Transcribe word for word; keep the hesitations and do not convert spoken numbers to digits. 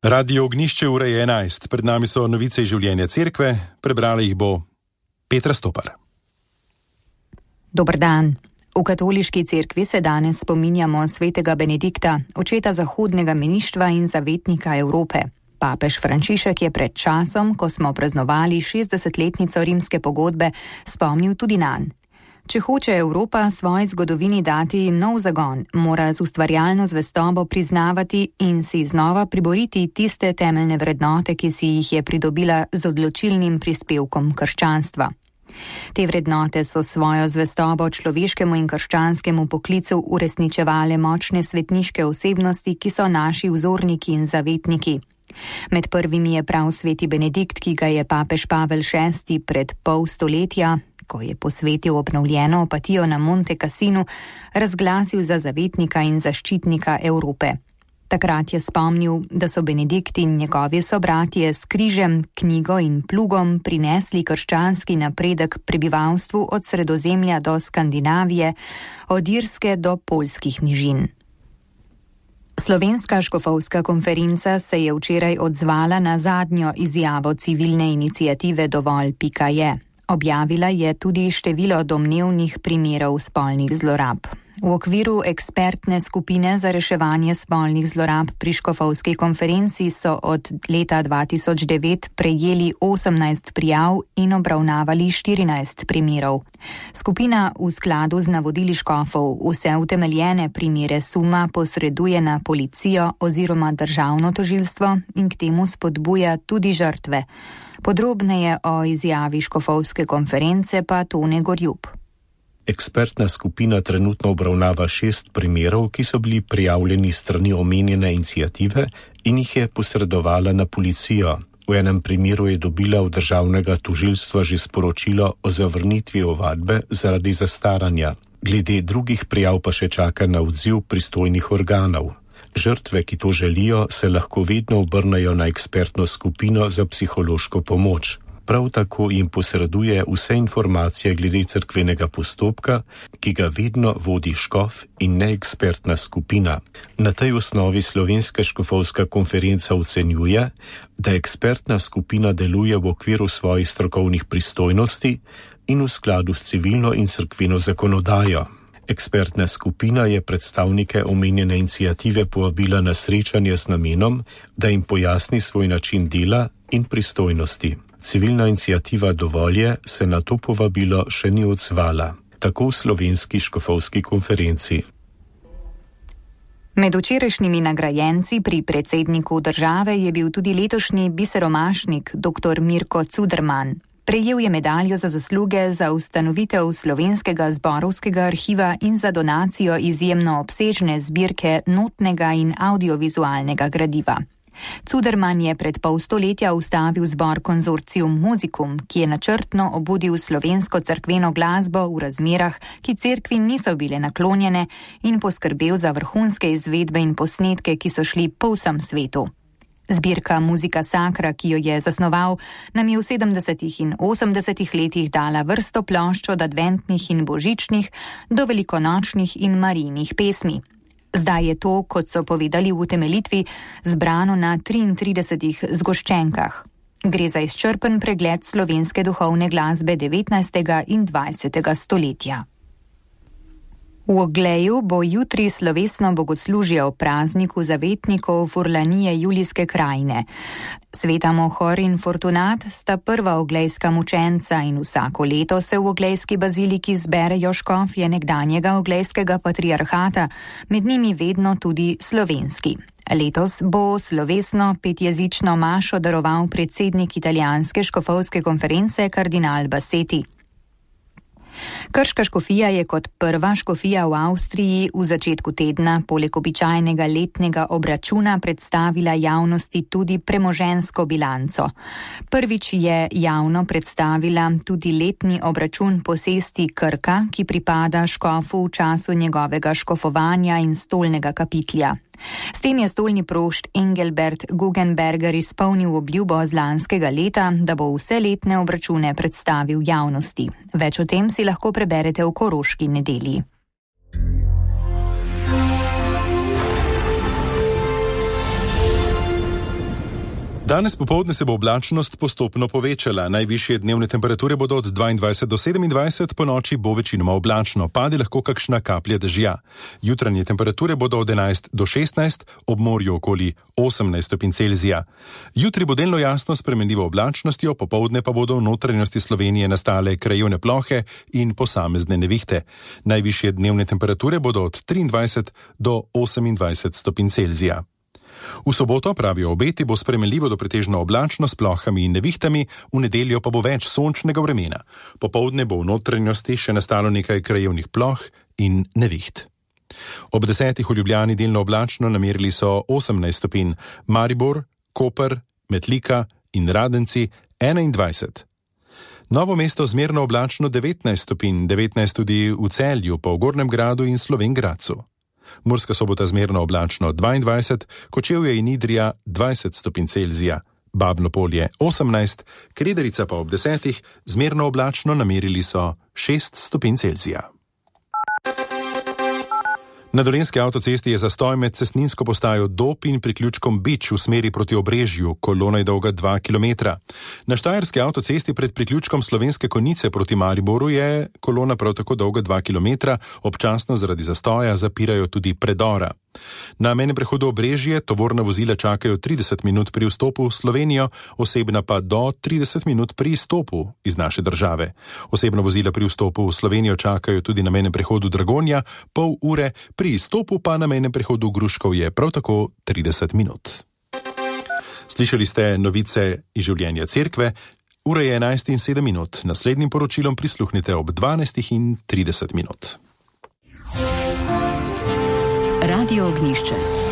Radio Ognišče, ura je enajst. Pred nami so novice iz življenja cerkve, prebrala jih bo Petra Stopar. Dober dan. V katoliški cerkvi se danes spominjamo svetega Benedikta, očeta zahodnega meništva in zavetnika Evrope. Papež Frančišek je pred časom, ko smo praznovali šestdesetletnico rimske pogodbe, spomnil tudi nanj. Če hoče Evropa svoji zgodovini dati nov zagon, mora z ustvarjalno zvestobo priznavati in si znova priboriti tiste temeljne vrednote, ki si jih je pridobila z odločilnim prispevkom krščanstva. Te vrednote so svojo zvestobo človeškemu in krščanskemu poklicu uresničevale močne svetniške osebnosti, ki so naši vzorniki in zavetniki. Med prvimi je prav sveti Benedikt, ki ga je papež Pavel šesti pred pol stoletja, ko je posvetil obnovljeno opatijo na Monte Cassinu, razglasil za zavetnika in zaščitnika Evrope. Takrat je spomnil, da so Benedikt in njegovi sobratje s križem, knjigo in plugom prinesli krščanski napredek prebivalstvu od Sredozemlja do Skandinavije, od Irske do poljskih nižin. Slovenska škofovska konferenca se je včeraj odzvala na zadnjo izjavo civilne iniciative Dovolj pika je. Objavila je tudi število domnevnih primerov spolnih zlorab. V okviru ekspertne skupine za reševanje spolnih zlorab pri škofovski konferenci so od leta dva tisoč devet prejeli osemnajst prijav in obravnavali štirinajst primerov. Skupina v skladu z navodili škofov vse utemeljene primere suma posreduje na policijo oziroma državno tožilstvo in k temu spodbuja tudi žrtve. Podrobneje o izjavi škofovske konference pa Tone Gorjub. Ekspertna skupina trenutno obravnava šest primerov, ki so bili prijavljeni strani omenjene iniciative in jih je posredovala na policijo. V enem primeru je dobila od državnega tožilstva že sporočilo o zavrnitvi ovadbe zaradi zastaranja. Glede drugih prijav pa še čaka na odziv pristojnih organov. Žrtve, ki to želijo, se lahko vedno obrnejo na ekspertno skupino za psihološko pomoč. Prav tako jim posreduje vse informacije glede cerkvenega postopka, ki ga vedno vodi škof in ne ekspertna skupina. Na tej osnovi Slovenska škofovska konferenca ocenjuje, da ekspertna skupina deluje v okviru svojih strokovnih pristojnosti in v skladu s civilno in cerkveno zakonodajo. Ekspertna skupina je predstavnike omenjene iniciative povabila na srečanje z namenom, da jim pojasni svoj način dela in pristojnosti. Civilna iniciativa Dovolje se na to povabilo še ni odzvala, tako v Slovenski škofovski konferenci. Med včerajšnjimi nagrajenci pri predsedniku države je bil tudi letošnji biseromašnik dr. Mirko Cuderman. Prejel je medaljo za zasluge za ustanovitev Slovenskega zborovskega arhiva in za donacijo izjemno obsežne zbirke notnega in audiovizualnega gradiva. Cuderman je pred pol stoletja ustavil zbor Konzorcium Musicum, ki je načrtno obudil slovensko cerkveno glasbo v razmerah, ki cerkvi niso bile naklonjene, in poskrbel za vrhunske izvedbe in posnetke, ki so šli po vsem svetu. Zbirka Muzika Sacra, ki jo je zasnoval, nam je v sedemdesetih in osemdesetih letih dala vrsto plošč od adventnih in božičnih do velikonočnih in marijnih pesmi. Zdaj je to, kot so povedali v utemeljitvi, zbrano na triintridesetih zgoščenkah. Gre za izčrpen pregled slovenske duhovne glasbe devetnajstega in dvajsetega stoletja. V Ogleju bo jutri slovesno bogoslužje ob prazniku zavetnikov Furlanije Julijske krajine. Sveta Mohor in Fortunat sta prva oglejska mučenca in vsako leto se v oglejski baziliki zberejo škofje nekdanjega oglejskega patriarhata, med njimi vedno tudi slovenski. Letos bo slovesno petjezično mašo daroval predsednik italijanske škofovske konference kardinal Bassetti. Krška škofija je kot prva škofija v Avstriji v začetku tedna poleg običajnega letnega obračuna predstavila javnosti tudi premoženjsko bilanco. Prvič je javno predstavila tudi letni obračun posesti Krka, ki pripada škofu v času njegovega škofovanja in stolnega kapitlja. S tem je stolni prošt Engelbert Guggenberger izpolnil obljubo z lanskega leta, da bo vse letne obračune predstavil javnosti. Več o tem si lahko preberete v Koroški nedelji. Danes popoldne se bo oblačnost postopno povečala. Najvišje dnevne temperature bodo od dvaindvajset do sedemindvajset, po noči bo večinoma oblačno, pade lahko kakšna kaplja dežja. Jutranje temperature bodo od enajst do šestnajst, ob morju okoli osemnajst stopinj Celzija. Jutri bo delno jasno s spremenljivo oblačnostjo, popoldne pa bodo v notranjosti Slovenije nastale krajevne plohe in posamezne nevihte. Najvišje dnevne temperature bodo od triindvajset do osemindvajset stopinj Celzija. V soboto, pravijo obeti, bo spremenljivo do pretežno oblačno s plohami in nevihtami, v nedeljo pa bo več sončnega vremena. Popoldne bo v notranjosti še nastalo nekaj krajevnih ploh in neviht. Ob desetih v Ljubljani delno oblačno, namerili so osemnajst stopinj, Maribor, Koper, Metlika in Radenci enaindvajset. Novo mesto zmerno oblačno devetnajst stopinj, devetnajst tudi v Celju, pa v Gornjem Gradu in Slovenj Gradcu. Murska Sobota zmerno oblačno dvaindvajset, Kočevje in Idrija dvajset stopinj Celzija, Babno Polje osemnajst, Krederica pa ob desetih zmerno oblačno, namerili so šest stopinj Celzija. Na Dolenjski avtocesti je zastoj med cestninsko postajo Dob in priključkom Bič v smeri proti Obrežju, kolona je dolga dva kilometra. Na Štajerski avtocesti pred priključkom Slovenske Konjice proti Mariboru je kolona prav tako dolga dva kilometra, občasno zaradi zastoja zapirajo tudi predora. Na mejnem prehodu Obrežje tovorna vozila čakajo trideset minut pri vstopu v Slovenijo, osebna pa do trideset minut pri izstopu iz naše države. Osebna vozila pri vstopu v Slovenijo čakajo tudi na mejnem prehodu Dragonja, pol ure, pri izstopu pa na mejnem prehodu Gruškov je prav tako trideset minut. Slišali ste novice iz življenja cerkve, ura je enajst in sedem minut, naslednjim poročilom prisluhnite ob dvanajst in trideset minut. Radio Ognjišče.